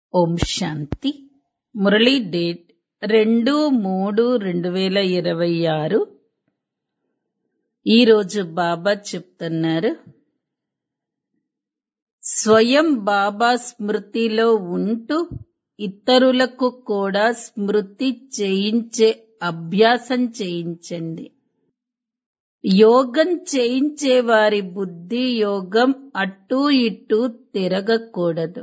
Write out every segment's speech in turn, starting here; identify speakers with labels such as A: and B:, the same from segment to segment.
A: ఓం శాంతి. Murali date 2-3-2026. ఈరోజు బాబా చెప్తున్నారు, స్వయం బాబా స్మృతిలో ఉంటూ ఇతరులకు కూడా స్మృతి చేయించే అభ్యాసం చేయించండి. యోగం చేయించే వారి బుద్ధి యోగం అటూ ఇటూ తిరగకూడదు.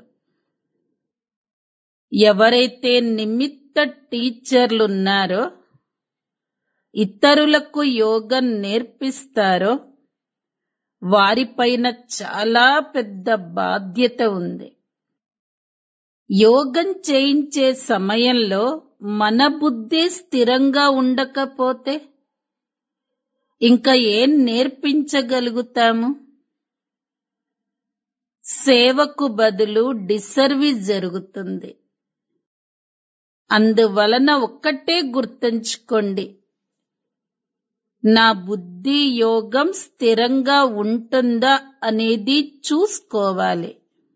A: ఎవరైతే నిమిత్త టీచర్లున్నారో, ఇతరులకు యోగం నేర్పిస్తారో వారిపైన చాలా పెద్ద బాధ్యత ఉంది. యోగం చేయించే సమయంలో మన బుద్ధి స్థిరంగా ఉండకపోతే ఇంకా ఏం నేర్పించగలుగుతాము? సేవకు బదులు డిసర్వీస్ జరుగుతుంది. అందువలన ఒక్కటే గుర్తుంచుకోండి, నా బుద్ధి యోగం స్థిరంగా ఉంటుందా అనేది చూసుకోవాలి.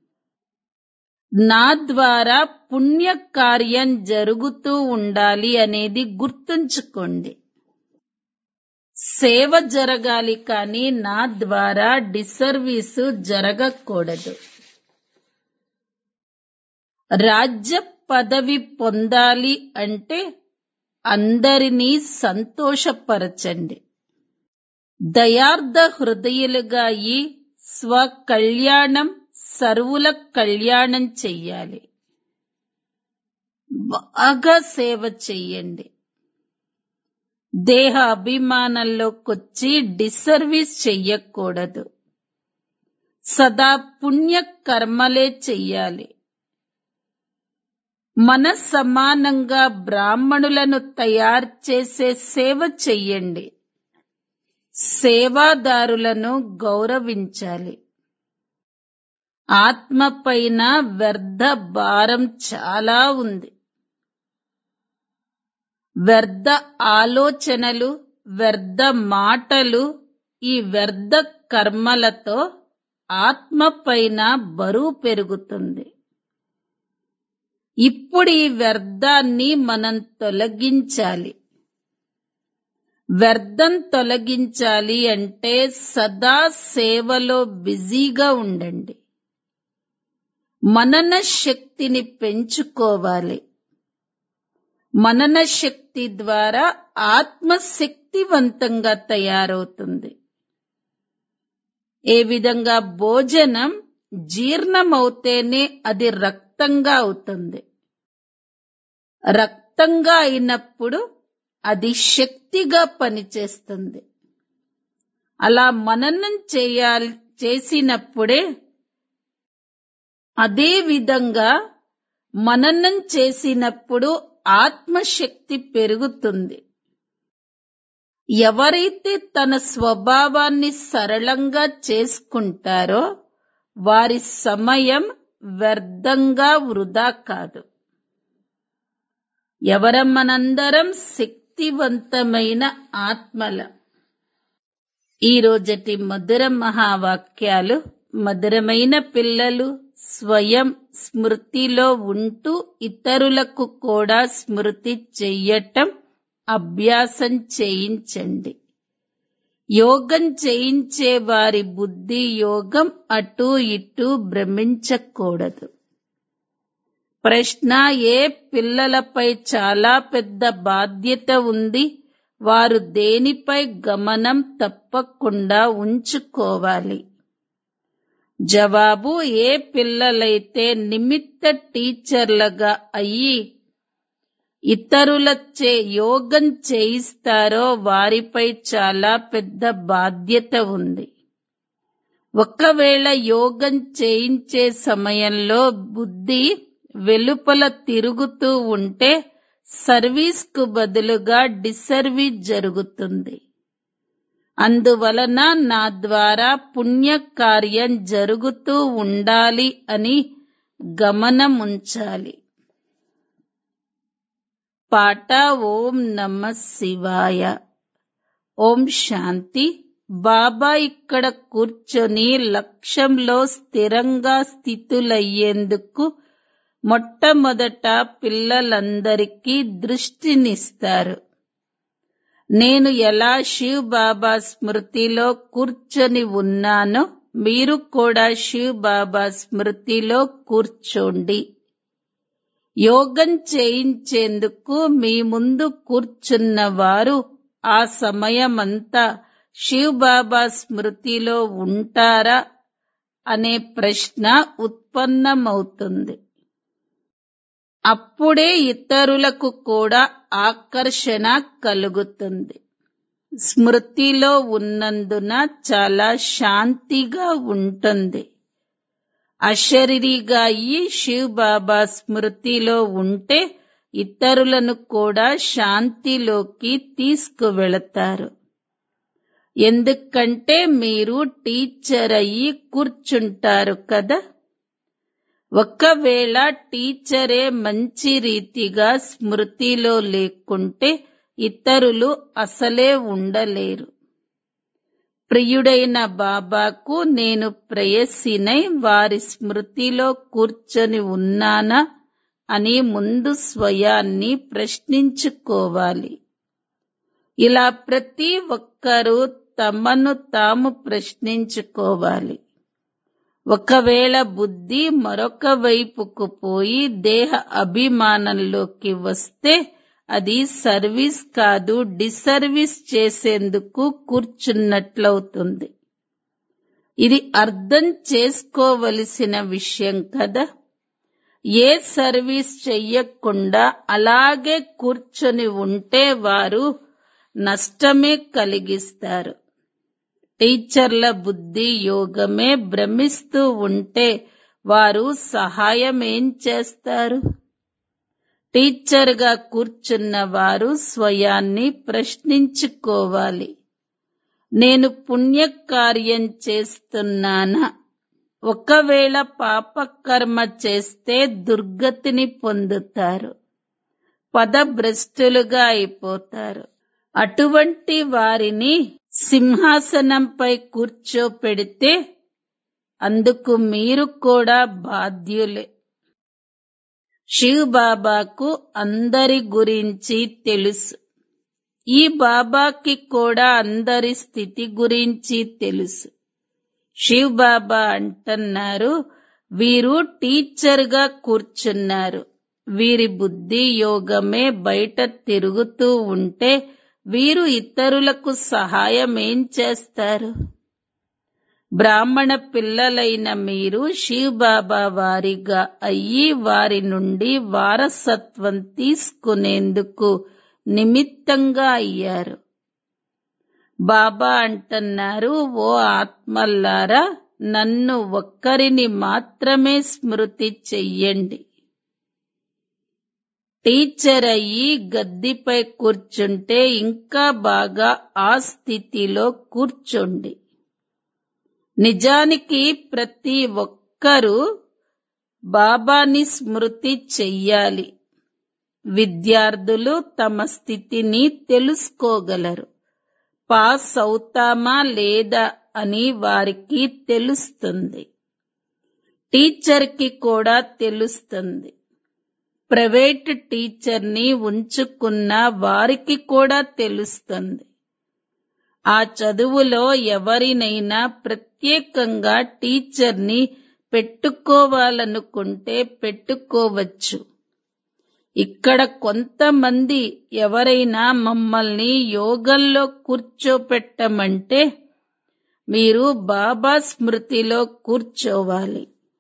A: నా ద్వారా పుణ్య కార్యం జరుగుతూ ఉండాలి అనేది గుర్తుంచుకోండి. సేవ జరగాలి కానీ నా ద్వారా డిసర్వీసు జరగకూడదు. రాజ్య పదవి పొందాలి అంటే అందరినీ సంతోషపరచండి. దయార్థ హృదయులుగా అయి స్వకళ్యాణం సర్వుల కళ్యాణం చెయ్యాలి. బాగా సేవ చెయ్యండి. దేహ అభిమానంలోకొచ్చి డిసర్వీస్ చెయ్యకూడదు. సదా పుణ్య కర్మలే చెయ్యాలి. మన సమానంగా బ్రాహ్మణులను తయారు చేసే సేవ చెయ్యండి. సేవాదారులను గౌరవించాలి. ఆత్మ పైన వ్యర్థ భారం చాలా ఉంది. వ్యర్థ ఆలోచనలు, వ్యర్థ మాటలు, ఈ వ్యర్థ కర్మలతో ఆత్మ పైన బరువు పెరుగుతుంది. ఇప్పుడు ఈ వ్యర్థాన్ని మనం తొలగించాలి. వ్యర్థం తొలగించాలి అంటే సదా సేవలో బిజీగా ఉండండి. మనన శక్తిని పెంచుకోవాలి. మనన శక్తి ద్వారా ఆత్మ శక్తివంతంగా తయారవుతుంది. ఏ విధంగా భోజనం జీర్ణమవుతేనే అది రక్తంగా అవుతుంది. రక్తంగా అయినప్పుడు అది శక్తిగా పనిచేస్తుంది. అలా మననం చేసినప్పుడే అదే విధంగా మననం చేసినప్పుడు ఆత్మశక్తి పెరుగుతుంది. ఎవరైతే తన స్వభావాన్ని సరళంగా చేసుకుంటారో వారి సమయం వ్యర్థంగా వృధా కాదు. మనందరం శక్తివంతమైన ఆత్మల. ఈరోజటి మధుర మహావాక్యాలు, మధురమైన పిల్లలు స్వయం స్మృతిలో ఉంటూ ఇతరులకు కూడా స్మృతి చెయ్యటం అభ్యాసం చేయించండి. యోగం చేయించే వారి బుద్ధి యోగం అటూ ఇటూ భ్రమించకూడదు. ప్రశ్న: ఏ పిల్లలపై చాలా పెద్ద బాధ్యత ఉంది? వారు దేనిపై గమనం తప్పకుండా ఉంచుకోవాలి? జవాబు: ఏ పిల్లలైతే నిమిత్త టీచర్లుగా అయ్యి ఇతరులచే యోగం చేయిస్తారో వారిపై చాలా పెద్ద బాధ్యత ఉంది. ఒకవేళ యోగం చేయించే సమయంలో బుద్ధి వెలుపల తిరుగుతూ ఉంటే సర్వీస్కు బదులుగా డిసర్వీస్ జరుగుతుంది. అందువలన నా ద్వారా పుణ్యకార్యం జరుగుతూ ఉండాలి అని గమనముంచాలి. పాట: ఓం నమః శివాయ. ఓం శాంతి. బాబా ఇక్కడ కూర్చొని లక్ష్యంలో స్థిరంగా స్థితులయ్యేందుకు మొట్టమొదట పిల్లలందరికీ దృష్టినిస్తారు. నేను ఎలా శివ్ బాబా స్మృతిలో కూర్చొని ఉన్నానో మీరు కూడా శివ్ బాబా స్మృతిలో కూర్చోండి. యోగం చేయించేందుకు మీ ముందు కూర్చున్నవారు ఆ సమయమంతా శివ్ బాబా స్మృతిలో ఉంటారా అనే ప్రశ్న ఉత్పన్నమవుతుంది. అప్పుడే ఇతరులకు కూడా ఆకర్షణ కలుగుతుంది. స్మృతిలో ఉన్నందున చాలా శాంతిగా ఉంటుంది. అశరీరిగా అయ్యి శివ్ బాబా స్మృతిలో ఉంటే ఇతరులను కూడా శాంతిలోకి తీసుకువెళతారు. ఎందుకంటే మీరు టీచర్ అయ్యి కూర్చుంటారు కదా. ఒకవేళ టీచరే మంచి రీతిగా స్మృతిలో లేకుంటే ఇతరులు అసలే ఉండలేరు. ప్రియుడైన బాబాకు నేను ప్రేయసినై వారి స్మృతిలో కూర్చొని ఉన్నానా అని ముందు స్వయాన్ని ప్రశ్నించుకోవాలి. ఇలా ప్రతి ఒక్కరూ తమను తాము ప్రశ్నించుకోవాలి. ఒకవేళ బుద్ధి మరొక వైపుకు పోయి దేహ అభిమానంలోకి వస్తే అది సర్వీస్ కాదు, డిసర్వీస్ చేసేందుకు కూర్చున్నట్లవుతుంది. ఇది అర్థం చేసుకోవలసిన విషయం కదా. ఏ సర్వీస్ చెయ్యకుండా అలాగే కూర్చొని ఉంటే వారు నష్టమే కలిగిస్తారు. టీచర్ల బుద్ధి యోగమే భ్రమిస్తూ ఉంటే వారు సహాయం ఏం చేస్తారు? టీచర్గా కూర్చున్న వారు స్వయాన్ని ప్రశ్నించుకోవాలి. నేను పుణ్యకార్యం చేస్తున్నానా? ఒకవేళ పాపకర్మ చేస్తే దుర్గతిని పొందుతారు, పదభ్రష్టులుగా అయిపోతారు. అటువంటి వారిని సింహాసనంపై కూర్చోపెడితే అందుకు మీరు కూడా బాధ్యులే. శివ్ బాబాకు అందరి గురించి తెలుసు. ఈ బాబాకి కూడా అందరి స్థితి గురించి తెలుసు. శివ్ బాబా అంటున్నారు, వీరు టీచర్గా కూర్చున్నారు. వీరి బుద్ధి యోగమే బయట తిరుగుతూ ఉంటే వీరు ఇతరులకు సహాయం ఏం చేస్తారు? బ్రాహ్మణ పిల్లలైన మీరు శివ్ బాబా వారిగా అయ్యి వారి నుండి వారసత్వం తీసుకునేందుకు నిమిత్తంగా అయ్యారు. బాబా అంటున్నారు, ఓ ఆత్మల్లారా, నన్ను ఒక్కరిని మాత్రమే స్మృతి చెయ్యండి. టీచర్ అయ్యి గద్దెపై కూర్చుంటే ఇంకా బాగా ఆ స్థితిలో కూర్చోండి. నిజానికి ప్రతి ఒక్కరూ బాబాని స్మృతి చెయ్యాలి. విద్యార్థులు తమ స్థితిని తెలుసుకోగలరు. పాస్ అవుతామా లేదా అని వారికి తెలుస్తుంది. టీచర్కి కూడా తెలుస్తుంది. ప్రైవేట్ టీచర్ని ఉంచుకున్న వారికి కూడా తెలుస్తుంది. ఆ చదువులో ఎవరినైనా ప్రత్యేకంగా టీచర్ని పెట్టుకోవాలనుకుంటే పెట్టుకోవచ్చు. ఇక్కడ కొంతమంది ఎవరైనా మమ్మల్ని యోగంలో కూర్చోపెట్టమంటే మీరు బాబా స్మృతిలో కూర్చోవాలి.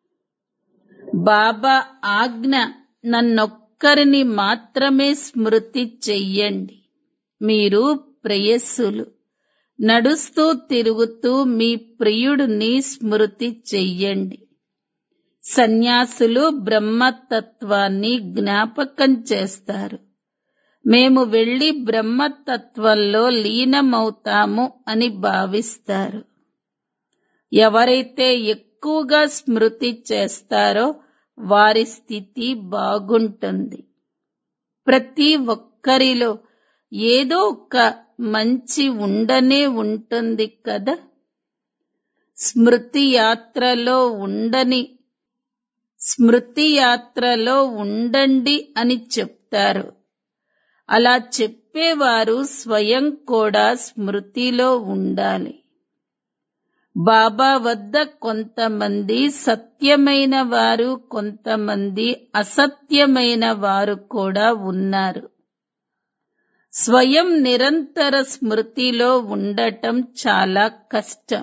A: బాబా ఆజ్ఞ, నన్నొక్కరిని మాత్రమే స్మృతి చెయ్యండి. మీరు ప్రేయస్సులు. నడుస్తూ తిరుగుతూ మీ ప్రియుడిని స్మృతి చెయ్యండి. సన్యాసులు బ్రహ్మతత్వాన్ని జ్ఞాపకం చేస్తారు. మేము వెళ్లి బ్రహ్మతత్వంలో లీనమవుతాము అని భావిస్తారు. ఎవరైతే ఎక్కువగా స్మృతి చేస్తారో వారి స్థితి బాగుంటుంది. ప్రతి ఒక్కరిలో ఏదో ఒక మంచి ఉండనే ఉంటుంది కదా. స్మృతి యాత్రలో ఉండని స్మృతి యాత్రలో ఉండండి అని చెప్తారు. అలా చెప్పేవారు స్వయం కూడా స్మృతిలో ఉండాలి. బాబా వద్ద కొంతమంది సత్యమైన వారు, కొంతమంది అసత్యమైన వారు కూడా ఉన్నారు. స్వయం నిరంతర స్మృతిలో ఉండటం చాలా కష్టం.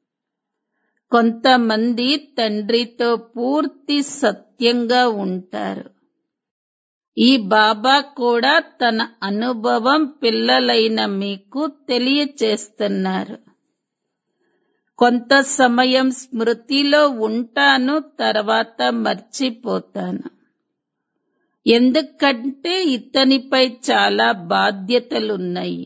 A: కొంతమంది తండ్రితో పూర్తి సత్యంగా ఉంటారు. ఈ బాబా కూడా తన అనుభవం పిల్లలైన మీకు తెలియచేస్తున్నారు. కొంత సమయం స్మృతిలో ఉంటాను, తర్వాత మర్చిపోతాను. ఎందుకంటే ఇతనిపై చాలా బాధ్యతలున్నాయి.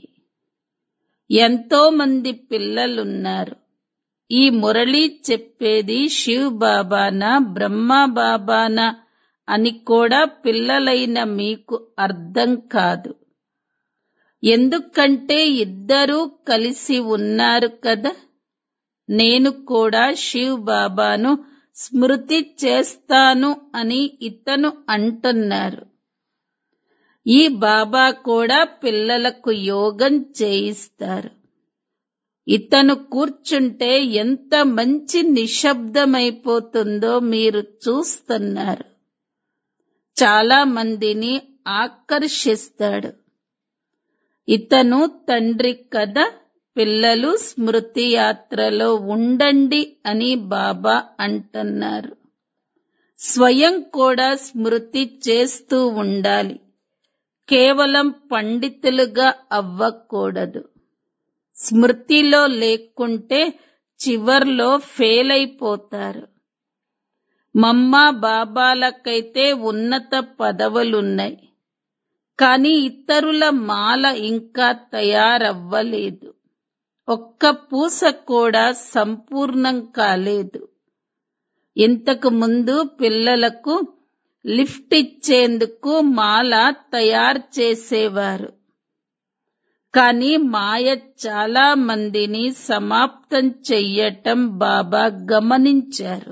A: ఎంతో మంది పిల్లలున్నారు. ఈ మురళి చెప్పేది శివ్ బాబానా, బ్రహ్మా బాబానా అని కూడా పిల్లలైన మీకు అర్థం కాదు. ఎందుకంటే ఇద్దరూ కలిసి ఉన్నారు కదా. నేను కూడా శివ్ బాబాను స్మృతి చేస్తాను అని ఇతను అంటున్నారు. ఈ బాబా కూడా పిల్లలకు యోగం చేయిస్తారు. ఇతను కూర్చుంటే ఎంత మంచి నిశ్శబ్దమైపోతుందో మీరు చూస్తున్నారు. చాలా మందిని ఆకర్షిస్తాడు. ఇతను తండ్రి కదా. పిల్లలు స్మృతి యాత్రలో ఉండండి అని బాబా అంటున్నారు. స్వయం కూడా స్మృతి చేస్తూ ఉండాలి. కేవలం పండితులుగా అవ్వకూడదు. స్మృతిలో లేకుంటే చివర్లో ఫెయిల్ అయిపోతారు. మమ్మా బాబాలకైతే ఉన్నత పదవులున్నాయి, కానీ ఇతరుల మాల ఇంకా తయారవ్వలేదు. ఒక్క పూస కూడా సంపూర్ణం కాలేదు. ఇంతకు ముందు పిల్లలకు లిఫ్ట్ ఇచ్చేందుకు మాల తయారు చేసేవారు. కానీ మాయ చాలా మందిని సమాప్తం చెయ్యటం బాబా గమనించారు.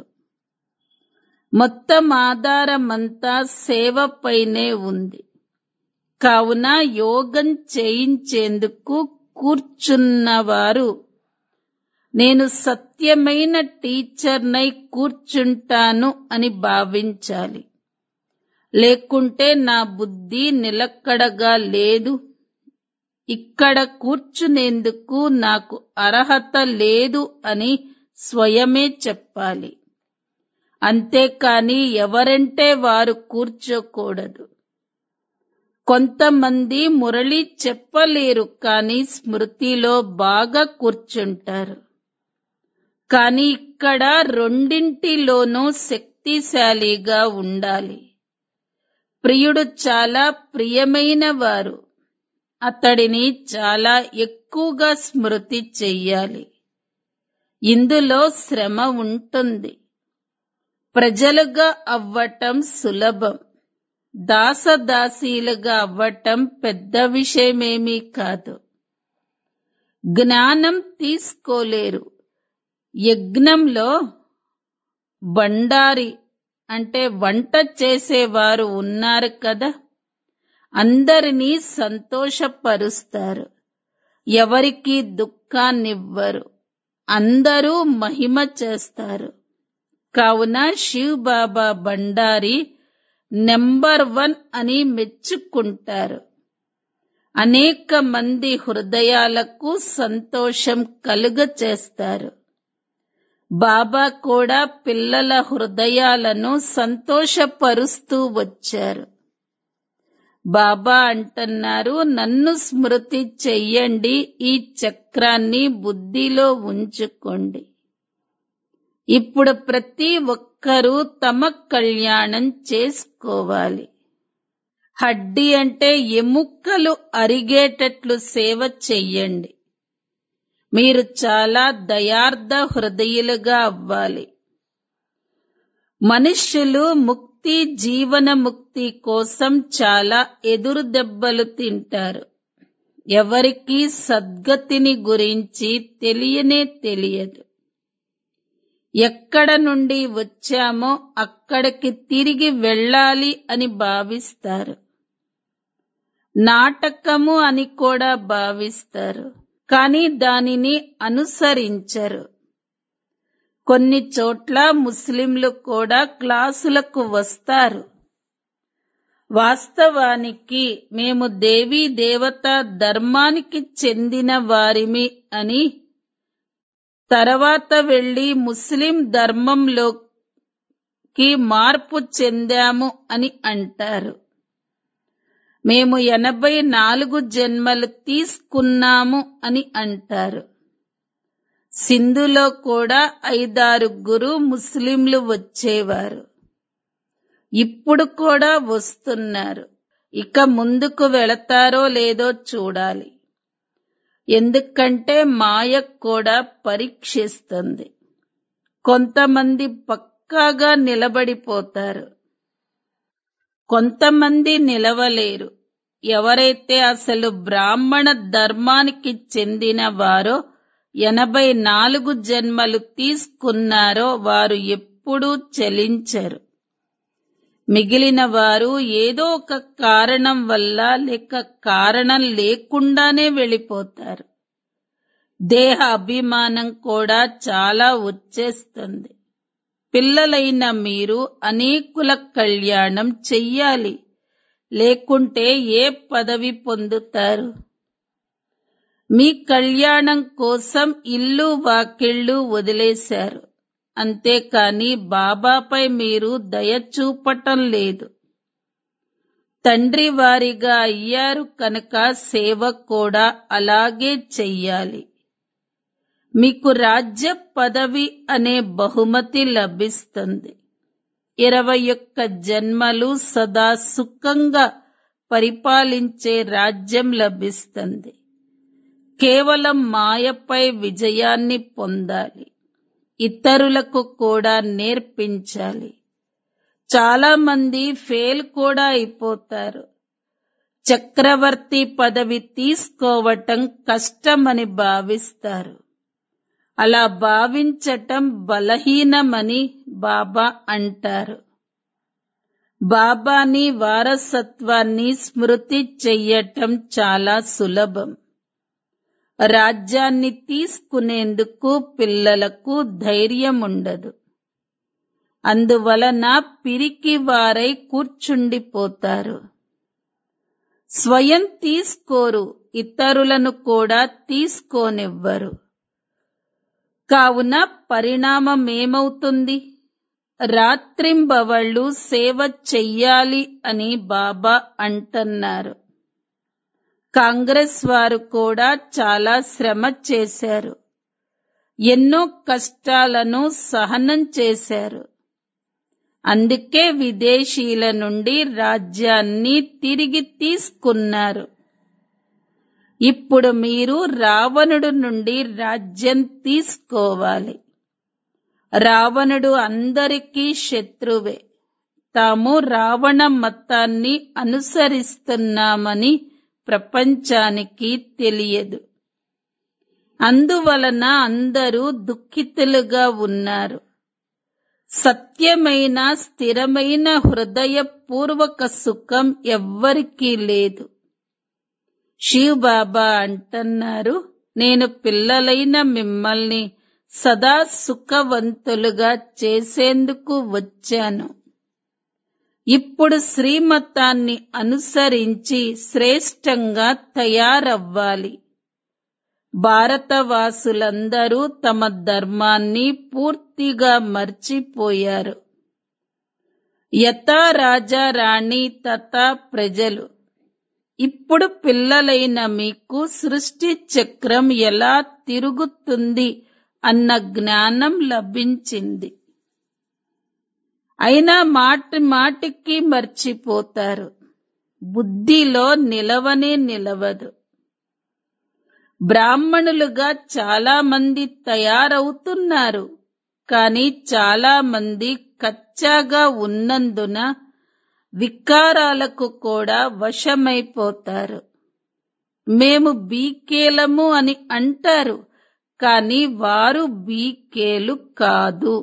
A: మొత్తం ఆధారమంతా సేవపైనే ఉంది. కావున యోగం చేయించేందుకు కూర్చున్నవారు నేను సత్యమైన టీచర్నై కూర్చుంటాను అని భావించాలి. లేకుంటే నా బుద్ధి నిలకడగా లేదు, ఇక్కడ కూర్చునేందుకు నాకు అర్హత లేదు అని స్వయమే చెప్పాలి. అంతేకాని ఎవరంటే వారు కూర్చోకూడదు. కొంతమంది మురళి చెప్పలేరు, కానీ స్మృతిలో బాగా కూర్చుంటారు. కానీ ఇక్కడ రెండింటిలోనూ శక్తిశాలిగా ఉండాలి. ప్రియుడు చాలా ప్రియమైన వారు. అతడిని చాలా ఎక్కువగా స్మృతి చెయ్యాలి. ఇందులో శ్రమ ఉంటుంది. ప్రజలుగా అవ్వటం సులభం. దాసదాసీలుగా అవ్వటం పెద్ద విషయమేమీ కాదు. జ్ఞానం తీసుకోలేరు. యజ్ఞంలో బండారి అంటే వంట చేసేవారు ఉన్నారు కదా. అందరినీ సంతోషపరుస్తారు. ఎవరికీ దుఃఖాన్నివ్వరు. అందరూ మహిమ చేస్తారు. కావున శివ్ బాబా బండారి నెంబర్ 1 అని మెచ్చుకుంటారు. అనేక మంది హృదయాలకు సంతోషం కలుగచేస్తారు. బాబా కూడా పిల్లల హృదయాలను సంతోషపరుస్తూ వచ్చారు. బాబా అంటున్నారు, నన్ను స్మృతి చెయ్యండి, ఈ చక్రాన్ని బుద్ధిలో ఉంచుకోండి. ఇప్పుడు ప్రతి ఒక్కరూ తమ కళ్యాణం చేసుకోవాలి. హడ్డీ అంటే ఎముకలు అరిగేటట్లు సేవ చెయ్యండి. మీరు చాలా దయార్థ హృదయులుగా అవ్వాలి. మనుష్యులు ముక్తి, జీవన ముక్తి కోసం చాలా ఎదురు దెబ్బలు తింటారు. ఎవరికీ సద్గతిని గురించి తెలియనే తెలియదు. ఎక్కడ నుండి వచ్చామో అక్కడికి తిరిగి వెళ్ళాలి అని భావిస్తారు. నాటకము అని కూడా భావిస్తారు, కానీ దానిని అనుసరించరు. కొన్ని చోట్ల ముస్లింలు కూడా క్లాసులకు వస్తారు. వాస్తవానికి మేము దేవీ దేవతా ధర్మానికి చెందిన వారిమి అని, తర్వాత వెళ్లి ముస్లిం ధర్మంలోకి మార్పు చెందాము అని అంటారు. మేము 84 జన్మలు తీసుకున్నాము అని అంటారు. సింధులో కూడా 5-6 ముస్లింలు వచ్చేవారు. ఇప్పుడు కూడా వస్తున్నారు. ఇక ముందుకు వెళతారో లేదో చూడాలి. ఎందుకంటే మాయ కూడా పరీక్షిస్తుంది. కొంతమంది పక్కాగా నిలబడిపోతారు, కొంతమంది నిలవలేరు. ఎవరైతే అసలు బ్రాహ్మణ ధర్మానికి చెందిన వారో 84 జన్మలు తీసుకున్నారో వారు ఎప్పుడూ చలించరు. మిగిలిన వారు ఏదో ఒక కారణం వల్ల లేక కారణం లేకుండానే వెళ్ళిపోతారు. దేహ అభిమానం కూడా చాలా వచ్చేస్తుంది. పిల్లలైన మీరు అనేకుల కళ్యాణం చెయ్యాలి, లేకుంటే ఏ పదవి పొందుతారు? మీ కళ్యాణం కోసం ఇల్లు వాకిళ్లు వదిలేశారు, అంతేకాని బాబాపై మీరు దయ చూపటం లేదు. తండ్రి వారిగా అయ్యారు కనుక సేవ కూడా అలాగే చెయ్యాలి. మీకు రాజ్య పదవి అనే బహుమతి లభిస్తుంది. 21 జన్మలు సదా సుఖంగా పరిపాలించే రాజ్యం లభిస్తుంది. కేవలం మాయపై విజయాన్ని పొందాలి. ఇతరులకు కూడా నేర్పించాలి. చాలా మంది ఫెయిల్ కూడా అయిపోతారు. చక్రవర్తి పదవి తీసుకోవటం కష్టమని భావిస్తారు. అలా భావించటం బలహీనమని బాబా అంటారు. బాబాని వారసత్వాన్ని స్మృతి చెయ్యటం చాలా సులభం. రాజ్యాన్ని తీసుకునేందుకు పిల్లలకు ధైర్యం ఉండదు. అందువలన పిరికి వారై కూర్చుండిపోతారు. స్వయం తీసుకోరు, ఇతరులను కూడా తీసుకోనివ్వరు. కావున పరిణామమేమవుతుంది? రాత్రింబవళ్ళు సేవ చెయ్యాలి అని బాబా అంటున్నారు. కాంగ్రెస్ వారు కూడా చాలా శ్రమ చేశారు. ఎన్నో కష్టాలను సహనం చేశారు. అందుకే విదేశీయుల నుండి రాజ్యాన్ని తిరిగి తీసుకున్నారు. ఇప్పుడు మీరు రావణుడు నుండి రాజ్యం తీసుకోవాలి. రావణుడు అందరికీ శత్రువే. తాము రావణ మతాన్ని అనుసరిస్తున్నామని ప్రపంచానికి తెలియదు. అందువలన అందరూ దుఃఖితులుగా ఉన్నారు. సత్యమైన స్థిరమైన హృదయపూర్వక సుఖం ఎవ్వరికీ లేదు. శివ్ బాబా అంటున్నారు, నేను పిల్లలైన మిమ్మల్ని సదా సుఖవంతులుగా చేసేందుకు వచ్చాను. ఇప్పుడు శ్రీమతాన్ని అనుసరించి శ్రేష్టంగా తయారవ్వాలి. భారతవాసులందరూ తమ ధర్మాన్ని పూర్తిగా మర్చిపోయారు. యథా రాజా రాణి తథా ప్రజలు. ఇప్పుడు పిల్లలైన మీకు సృష్టి చక్రం ఎలా తిరుగుతుంది అన్న జ్ఞానం లభించింది. అయినా మాటికి మర్చిపోతారు. బుద్ధిలో నిలవనే నిలవదు. బ్రాహ్మణులుగా చాలా మంది తయారవుతున్నారు, కానీ చాలా మంది కచ్చాగా ఉన్నందున వికారాలకు కూడా వశమైపోతారు. మేము బీకేలము అని అంటారు, కాని వారు బీకేలు కాదు.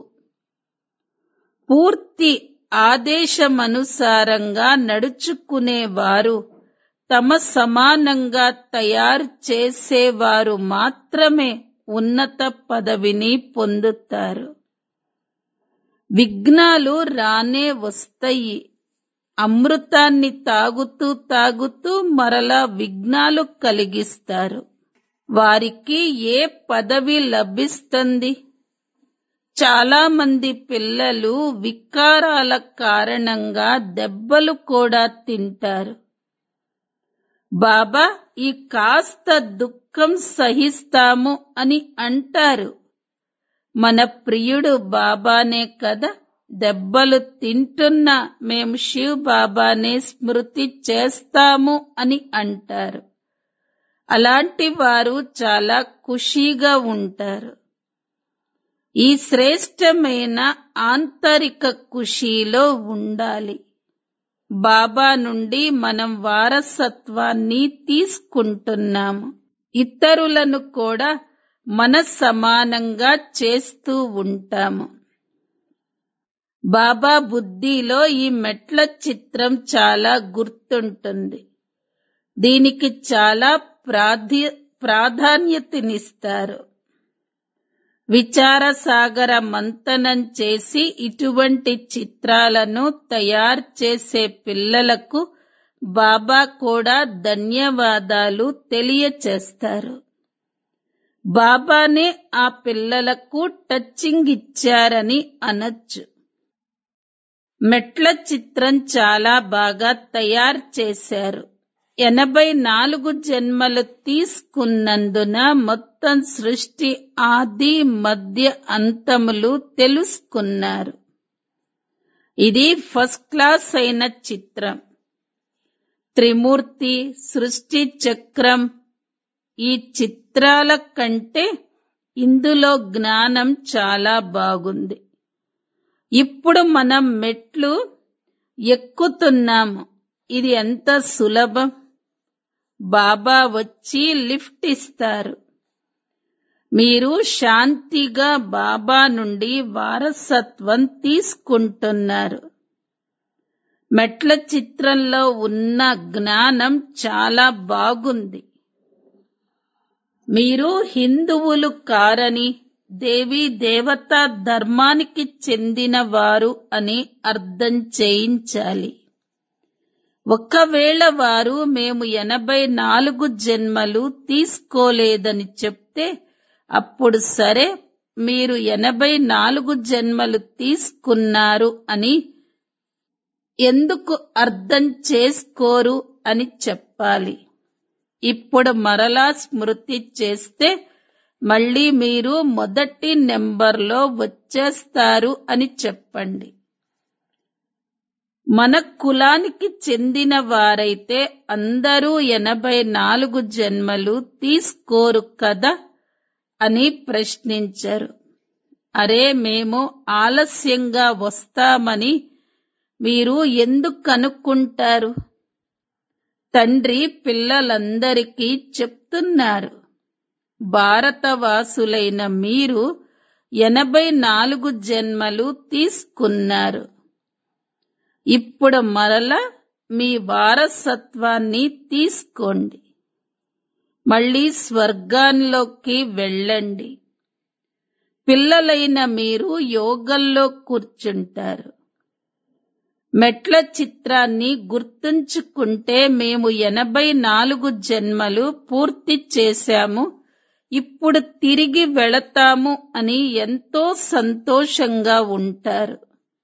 A: పూర్తి ఆదేశమనుసారంగా నడుచుకునేవారు, తమ సమానంగా తయారు చేసేవారు మాత్రమే ఉన్నత పదవిని పొందుతారు. విఘ్నాలు రానే వస్తాయి. అమృతాన్ని తాగుతూ తాగుతూ మరలా విఘ్నాలు కలిగిస్తారు. వారికి ఏ పదవి లభిస్తుంది? చాలా మంది పిల్లలు వికారాల కారణంగా దెబ్బలు కూడా తింటారు. బాబా ఈ కాస్త దుఃఖం సహిస్తాము అని అంటారు. మన ప్రియుడు బాబానే కదా. దెబ్బలు తింటున్నా మేము శివ్ బాబానే స్మృతి చేస్తాము అని అంటారు. అలాంటి వారు చాలా ఖుషీగా ఉంటారు. ఈ శ్రేష్టమైన ఆంతరిక ఖుషీలో ఉండాలి. బాబా నుండి మనం వారసత్వాన్ని తీసుకుంటున్నాము. ఇతరులను కూడా మన సమానంగా చేస్తూ ఉంటాము. బాబా బుద్ధిలో ఈ మెట్ల చిత్రం చాలా గుర్తుంటుంది. దీనికి చాలా ప్రాధాన్యతనిస్తారు. విచార సాగర మంతనం చేసి ఇటువంటి చిత్రాలను తయారు చేసే పిల్లలకు బాబా కూడా ధన్యవాదాలు తెలియచేస్తారు. బాబానే ఆ పిల్లలకు టచింగ్ ఇచ్చారని అనొచ్చు. మెట్ల చిత్రం చాలా బాగా తయారు చేశారు. 84 జన్మలు తీసుకున్నందున మొత్తం సృష్టి ఆది మధ్య అంతములు తెలుసుకున్నారు. ఇది ఫస్ట్ క్లాస్ అయిన చిత్రం. త్రిమూర్తి, సృష్టి చక్రం, ఈ చిత్రాల కంటే ఇందులో జ్ఞానం చాలా బాగుంది. ఇప్పుడు మనం మెట్లు ఎక్కుతున్నాము. ఇది ఎంత సులభం. బాబా వచ్చి లిఫ్ట్ ఇస్తారు. మీరు శాంతిగా బాబా నుండి వారసత్వం తీసుకుంటున్నారు. మెట్ల చిత్రంలో ఉన్న జ్ఞానం చాలా బాగుంది. మీరు హిందువులు కారని, దేవీ దేవతా ధర్మానికి చెందిన వారు అని అర్థం చేయించాలి. ఒకవేళ వారు మేము 84 జన్మలు తీసుకోలేదని చెప్తే అప్పుడు సరే, మీరు 84 జన్మలు తీసుకున్నారు అని ఎందుకు అర్థం చేసుకోరు అని చెప్పాలి. ఇప్పుడు మరలా స్మృతి చేస్తే మళ్ళీ మీరు మొదటి నెంబర్లో వచ్చేస్తారు అని చెప్పండి. మన కులానికి చెందిన వారైతే అందరూ 84 జన్మలు తీసుకోరు కదా అని ప్రశ్నించారు. అరే, మేము ఆలస్యంగా వస్తామని మీరు ఎందుకనుకుంటారు? తండ్రి పిల్లలందరికీ చెప్తున్నారు, భారతవాసులైన మీరు 84 జన్మలు తీసుకున్నారు. ఇప్పుడు మరల మీ వారసత్వాన్ని తీసుకోండి. మళ్ళీ స్వర్గాల్లోకి వెళ్ళండి. పిల్లలైన మీరు యోగంలో కూర్చుంటారు. మెట్ల చిత్రాన్ని గుర్తుంచుకుంటే మేము 84 జన్మలు పూర్తి చేశాము, ఇప్పుడు తిరిగి వెళతాము అని ఎంతో సంతోషంగా ఉంటారు.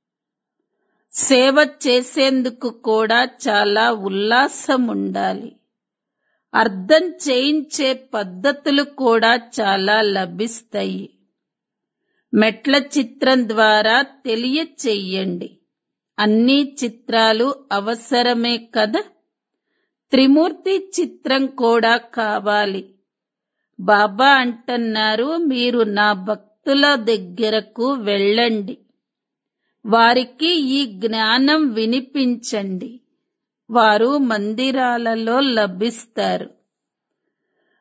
A: సేవ చేసేందుకు కూడా చాలా ఉల్లాసం ఉండాలి. అర్థం చేయించే పద్ధతులు కూడా చాలా లభిస్తాయి. మెట్ల చిత్రం ద్వారా తెలియచెయ్యండి. అన్ని చిత్రాలు అవసరమే కదా. త్రిమూర్తి చిత్రం కూడా కావాలి. బాబా అంటున్నారు, మీరు నా భక్తుల దగ్గరకు వెళ్ళండి, వారికి ఈ జ్ఞానం వినిపించండి. వారు మందిరాలలో లభిస్తారు.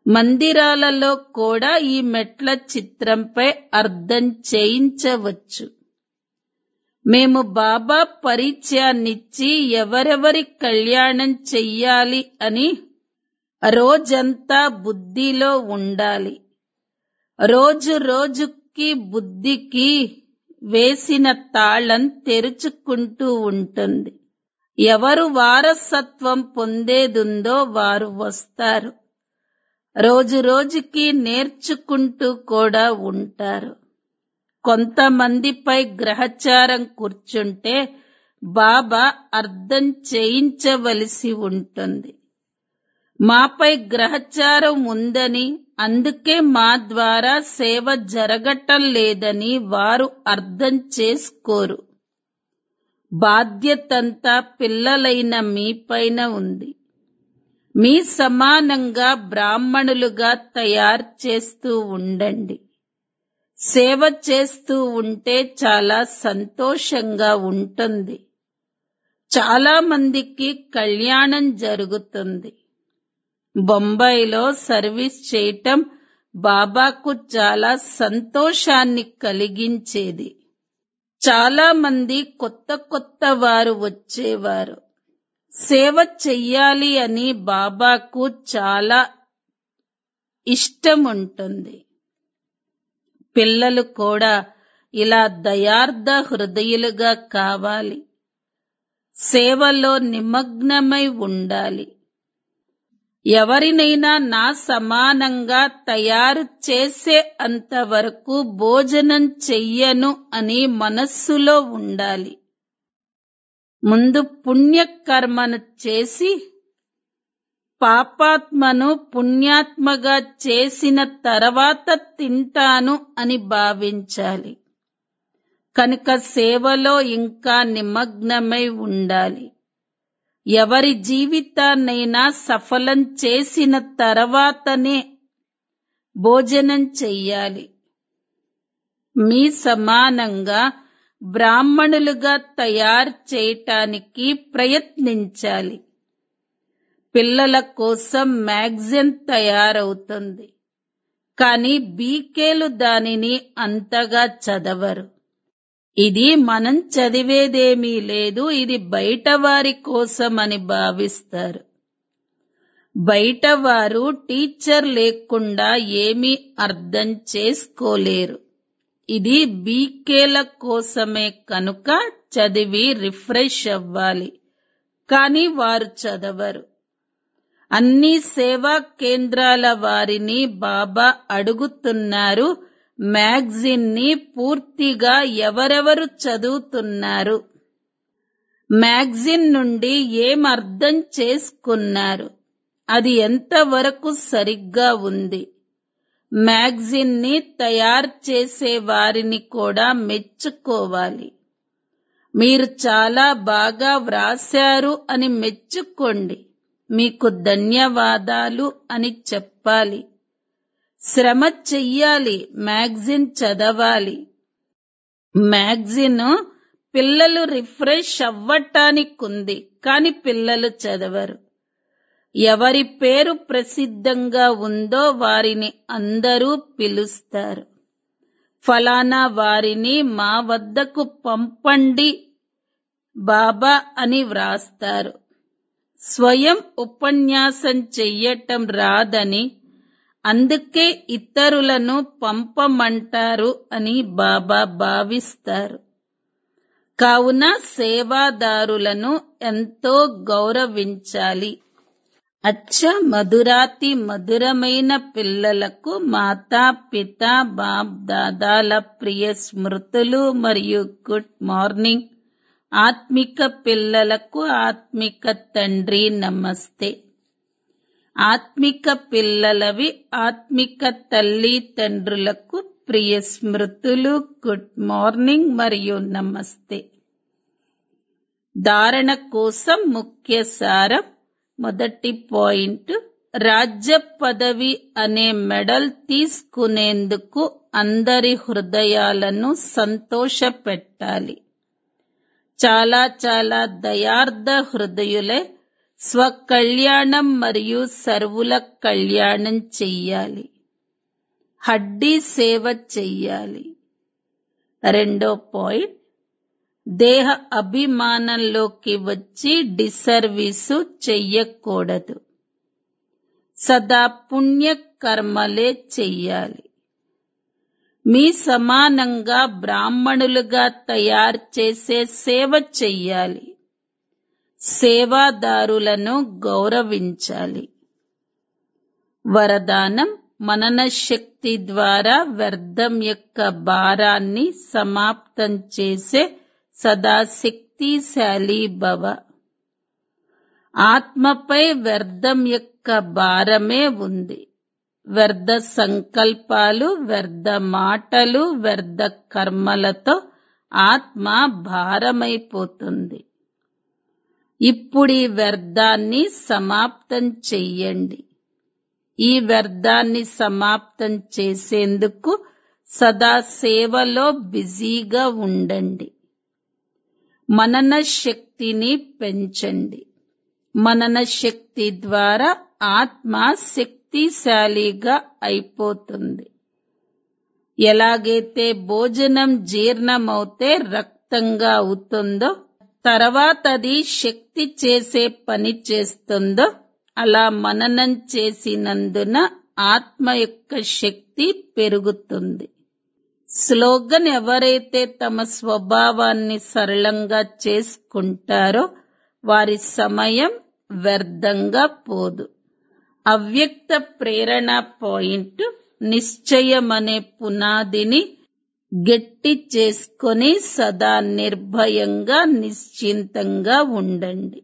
A: మందిరాలలో కూడా ఈ మెట్ల చిత్రంపై అర్థం చేయించవచ్చు. మేము బాబా పరిచయాన్నిచ్చి ఎవరెవరి కళ్యాణం చెయ్యాలి అని రోజంతా బుద్ధిలో ఉండాలి. రోజు రోజుకి బుద్ధికి వేసిన తాళం తెరుచుకుంటూ ఉంటుంది. ఎవరు వారసత్వం పొందేదుందో వారు వస్తారు. రోజు రోజుకి నేర్చుకుంటూ కూడా ఉంటారు. కొంతమందిపై గ్రహచారం కూర్చుంటే బాబా అర్థం చేయించవలసి ఉంటుంది. మాపై గ్రహచారం ఉందని, అందుకే మా ద్వారా సేవ జరగటం లేదని వారు అర్థం చేసుకోరు. బాధ్యతంతా పిల్లలైన మీపైన ఉంది. మీ సమానంగా బ్రాహ్మణులుగా తయారు చేస్తూ ఉండండి. సేవ చేస్తూ ఉంటే చాలా సంతోషంగా ఉంటుంది. చాలా మందికి కళ్యాణం జరుగుతుంది. బొంబాయిలో సర్వీస్ చేయటం బాబాకు చాలా సంతోషాన్ని కలిగించేది. చాలా మంది కొత్త కొత్త వారు వచ్చేవారు. సేవ చెయ్యాలి అని బాబాకు చాలా ఇష్టం ఉంటుంది. పిల్లలు కూడా ఇలా దయార్థ హృదయులుగా కావాలి. సేవలో నిమగ్నమై ఉండాలి. ఎవరినైనా నా సమానంగా తయారు చేసే అంతవరకు భోజనం చెయ్యను అని మనస్సులో ఉండాలి. ముందు పుణ్యకర్మను చేసి పాపాత్మను పుణ్యాత్మగా చేసిన తర్వాత తింటాను అని భావించాలి. కనుక సేవలో ఇంకా నిమగ్నమై ఉండాలి. ఎవరి జీవితాన్నైనా సఫలం చేసిన తర్వాతనే భోజనం చెయ్యాలి. మీ సమానంగా బ్రాహ్మణులుగా తయారు చేయటానికి ప్రయత్నించాలి. పిల్లల కోసం మ్యాగజైన్ తయారవుతుంది, కానీ బీకేలు దానిని అంతగా చదవరు. ఇది మనం చదివేదేమీ లేదు, ఇది బయటవారి కోసం అని భావిస్తారు. బయటవారు టీచర్ లేకుండా ఏమీ అర్థం చేసుకోలేరు. ఇది బీకేల కోసమే కనుక చదివి రిఫ్రెష్ అవ్వాలి, కానీ వారు చదవరు. అన్ని సేవా కేంద్రాల వారిని బాబా అడుగుతున్నారు, మ్యాగజైన్ ని పూర్తిగా ఎవరెవరు చదువుతున్నారు, మ్యాగజైన్ నుండి ఏం అర్థం చేసుకున్నారు, అది ఎంతవరకు సరిగ్గా ఉంది. మ్యాగజైన్ ని తయారు చేసే వారిని కూడా మెచ్చుకోవాలి. మీరు చాలా బాగా వ్రాశారు అని మెచ్చుకోండి. మీకు ధన్యవాదాలు అని చెప్పాలి. శ్రమ చెయ్యాలి, మ్యాగజైన్ చదవాలి. మ్యాగజైన్ పిల్లలు రిఫ్రెష్ అవ్వటానికుంది, కాని పిల్లలు చదవరు. ఎవరి పేరు ప్రసిద్ధంగా ఉందో వారిని అందరూ పిలుస్తారు. ఫలానా వారిని మా వద్దకు పంపండి బాబా అని వ్రాస్తారు. స్వయం ఉపన్యాసం చెయ్యటం రాదని, అందుకే ఇతరులను పంపమంటారు అని బాబా భావిస్తారు. కావున సేవాదారులను ఎంతో గౌరవించాలి. అచ్చా మధురాతి మధురమైన పిల్లలకు మాతా పిత బాప్ దాదాల ప్రియ స్మృతులు మరియు గుడ్ మార్నింగ్. ఆత్మిక పిల్లలకు ఆత్మిక తండ్రి నమస్తే. ఆత్మిక పిల్లలవి ఆత్మిక తల్లి తండ్రులకు ప్రియ స్మృతులు, గుడ్ మార్నింగ్ మరియు నమస్తే. ధారణ కోసం ముఖ్య సారం. మొదటి పాయింట్, రాజ్య పదవి అనే మెడల్ తీసుకునేందుకు అందరి హృదయాలను సంతోషపెట్టాలి. చాలా చాలా దయార్థ హృదయులే స్వకళ్యాణం మరియు సర్వుల కళ్యాణం చెయ్యాలి. హడ్డీ సేవ చెయ్యాలి. రెండో పాయింట్, దేహ అభిమానంలోకి వచ్చి డిసర్వీసు చెయ్యకూడదు. సదా పుణ్య కర్మలే చెయ్యాలి. మీ సమానంగా బ్రాహ్మణులుగా తయారు చేసే సేవ చెయ్యాలి. సేవాదారులను గౌరవించాలి. వరదానం, మనన శక్తి ద్వారా వ్యర్థం యొక్క భారాన్ని సమాప్తం చేసే సదా శక్తిశాలి భవ. ఆత్మపై వ్యర్థం యొక్క భారమే ఉంది. వ్యర్థ సంకల్పాలు, వ్యర్థ మాటలు, వ్యర్థ కర్మలతో ఆత్మ భారమైపోతుంది. ఇప్పుడీ వ్యర్థాన్ని సమాప్తం చెయ్యండి. ఈ వ్యర్థాన్ని సమాప్తం చేసేందుకు సదా సేవలో బిజీగా ఉండండి. మనన శక్తిని పెంచండి. మనన శక్తి ద్వారా ఆత్మ శక్తిశాలిగా అయిపోతుంది. ఎలాగైతే భోజనం జీర్ణమవుతే రక్తంగా అవుతుందో, తర్వాత అది శక్తి చేసే పని చేస్తుందో, అలా మననం చేసినందున ఆత్మ యొక్క శక్తి పెరుగుతుంది. స్లోగన్, ఎవరైతే తమ స్వభావాన్ని సరళంగా చేసుకుంటారో వారి సమయం వ్యర్థంగా పోదు. అవ్యక్త ప్రేరణ పాయింట్, నిశ్చయమనే పునాదిని గట్టి చేసుకొని సదా నిర్భయంగా నిశ్చింతంగా ఉండండి.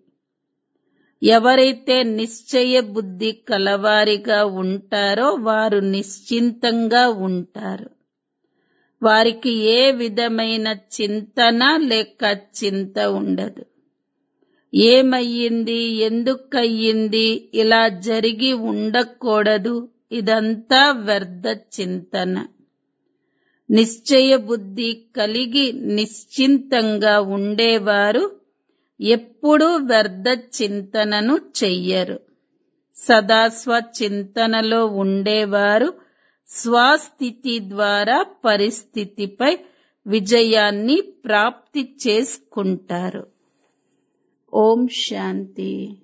A: ఎవరైతే నిశ్చయ బుద్ధి కలవారిగా ఉంటారో వారు నిశ్చింతంగా ఉంటారు. వారికి ఏ విధమైన చింతన లేక చింత ఉండదు. ఏమయ్యింది, ఎందుకయ్యింది, ఇలా జరిగి ఉండకూడదు, ఇదంతా వ్యర్థ చింతన. నిశ్చయ బుద్ధి కలిగి నిశ్చింతంగా ఉండేవారు ఎప్పుడూ వ్యర్థ చింతనను చెయ్యరు. సదా స్వచింతనలో ఉండేవారు స్వస్థితి ద్వారా పరిస్థితిపై విజయాన్ని ప్రాప్తి చేసుకుంటారు. ఓం శాంతి.